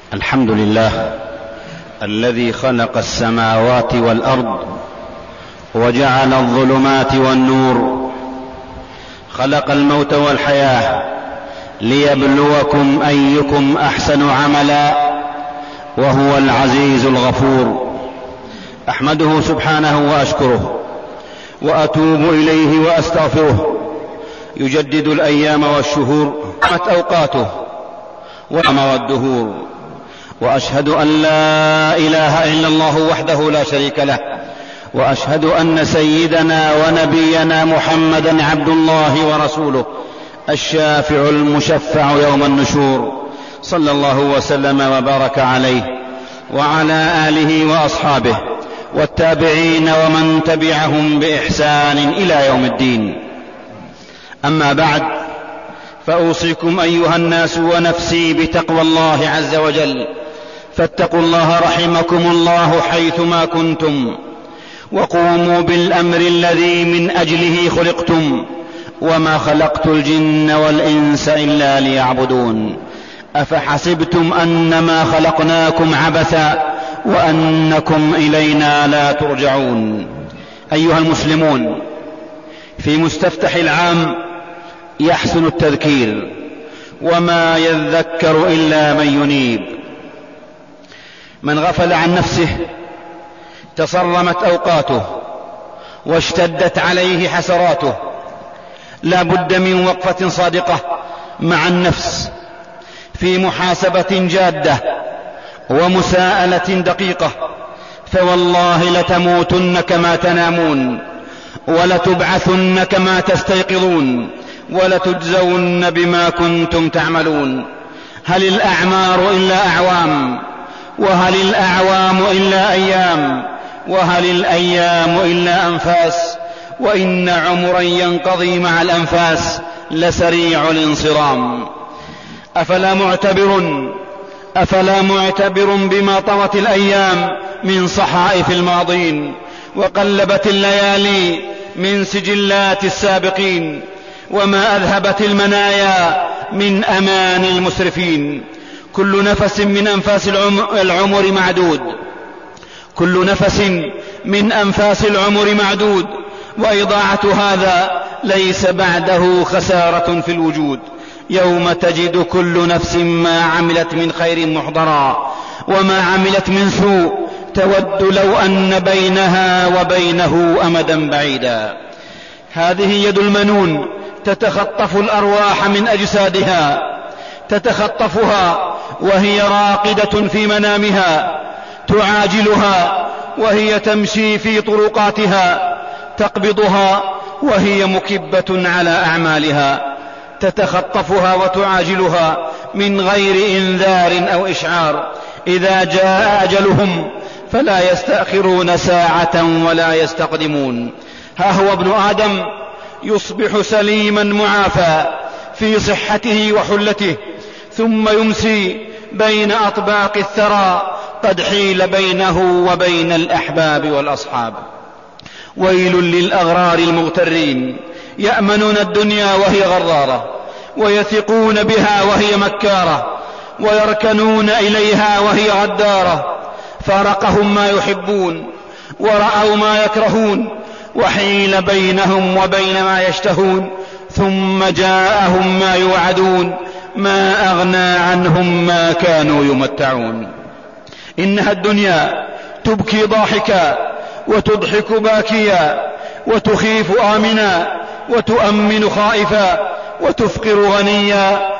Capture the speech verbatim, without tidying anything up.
الحمد لله الذي خلق السماوات والأرض وجعل الظلمات والنور، خلق الموت والحياة ليبلوكم أيكم أحسن عملا، وهو العزيز الغفور. أحمده سبحانه وأشكره وأتوب إليه وأستغفره، يجدد الأيام والشهور قامت أوقاته وأمر الدهور، وأشهد أن لا إله إلا الله وحده لا شريك له، وأشهد أن سيدنا ونبينا محمدا عبد الله ورسوله الشافع المشفع يوم النشور، صلى الله وسلم وبارك عليه وعلى آله وأصحابه والتابعين ومن تبعهم بإحسان إلى يوم الدين. أما بعد، فأوصيكم أيها الناس ونفسي بتقوى الله عز وجل، فاتقوا الله رحمكم الله حيثما كنتم، وقوموا بالأمر الذي من أجله خلقتم، وما خلقت الجن والإنس إلا ليعبدون. أفحسبتم أنما خلقناكم عبثا وأنكم إلينا لا ترجعون. أيها المسلمون، في مستفتح العام يحسن التذكير، وما يذكر إلا من ينيب. من غفل عن نفسه تصرمت أوقاته واشتدت عليه حسراته. لا بد من وقفة صادقة مع النفس في محاسبة جادة ومساءلة دقيقة، فوالله لتموتن كما تنامون، ولتبعثن كما تستيقظون، ولتجزون بما كنتم تعملون. هل الأعمار إلا أعوام، وهل الأعوام إلا أيام، وهل الأيام إلا أنفاس، وإن عمرا ينقضي مع الأنفاس لسريع الانصرام. أفلا معتبر أفلا معتبر بما طوت الأيام من صحائف الماضين، وقلبت الليالي من سجلات السابقين، وما أذهبت المنايا من أمان المسرفين. كل نفس من أنفاس العمر معدود كل نفس من أنفاس العمر معدود وإضاعة هذا ليس بعده خسارة في الوجود. يوم تجد كل نفس ما عملت من خير محضرا، وما عملت من سوء تود لو أن بينها وبينه أمدا بعيدا. هذه يد المنون تتخطف الأرواح من أجسادها، تتخطفها وهي راقدة في منامها، تعاجلها وهي تمشي في طرقاتها، تقبضها وهي مكبة على أعمالها، تتخطفها وتعاجلها من غير إنذار أو إشعار. إذا جاء أجلهم فلا يستأخرون ساعة ولا يستقدمون. ها هو ابن آدم يصبح سليما معافى في صحته وحلته، ثم يمسي بين أطباق الثرى قد حيل بينه وبين الأحباب والأصحاب. ويل للأغرار المغترين، يأمنون الدنيا وهي غرارة، ويثقون بها وهي مكارة، ويركنون إليها وهي غدارة. فارقهم ما يحبون ورأوا ما يكرهون، وحيل بينهم وبين ما يشتهون، ثم جاءهم ما يوعدون، ما أغنى عنهم ما كانوا يمتعون. إنها الدنيا تبكي ضاحكا وتضحك باكيا، وتخيف آمنا وتؤمن خائفا، وتفقر غنيا